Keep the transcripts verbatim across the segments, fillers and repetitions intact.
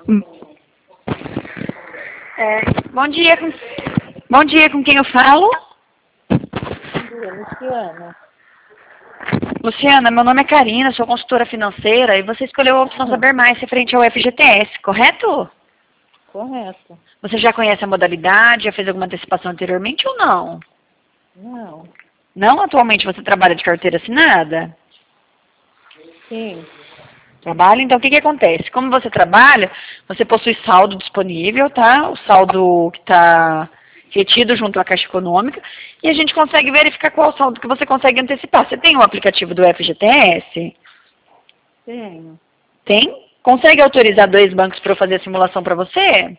Hum. É, bom dia, com... bom dia, com quem eu falo? Luciana. Luciana, meu nome é Karina, sou consultora financeira e você escolheu a opção Saber Mais referente ao F G T S, correto? Correto. Você já conhece a modalidade, já fez alguma antecipação anteriormente ou não? Não. Não? Atualmente você trabalha de carteira assinada? Sim. Trabalha? Então o que que acontece? Como você trabalha, você possui saldo disponível, tá? O saldo que está retido junto à Caixa Econômica e a gente consegue verificar qual o saldo que você consegue antecipar. Você tem o aplicativo do F G T S? Tenho. Tem? Consegue autorizar dois bancos para eu fazer a simulação para você?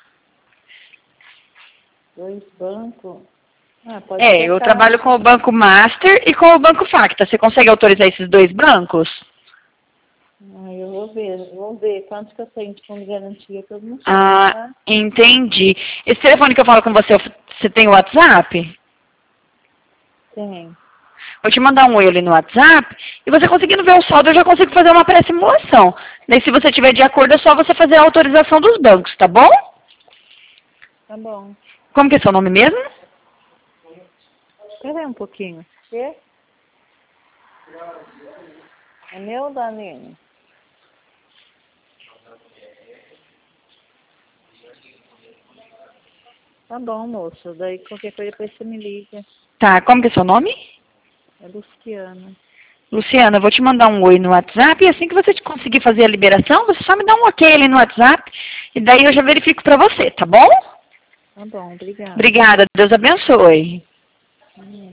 Dois bancos. Ah, pode É, ser eu Caixa. trabalho com o Banco Master e com o Banco Facta. Você consegue autorizar esses dois bancos? Ah, eu vou ver. Eu vou ver quanto que eu tenho de fundo de garantia que eu não sei, Ah, tá? entendi. Esse telefone que eu falo com você, você tem o WhatsApp? Tem. Vou te mandar um oi ali no WhatsApp e você conseguindo ver o saldo, eu já consigo fazer uma pré-simulação. Daí, se você tiver de acordo, é só você fazer a autorização dos bancos, tá bom? Tá bom. Como que é seu nome mesmo? Espera aí um pouquinho. Quê? É meu, Danilo? Tá bom, moço. Daí qualquer coisa depois você me liga. Tá, como que é seu nome? É Luciana. Luciana, eu vou te mandar um oi no WhatsApp e assim que você conseguir fazer a liberação, você só me dá um ok ali no WhatsApp e daí eu já verifico pra você, tá bom? Tá bom, obrigada. Obrigada, Deus abençoe. Hum.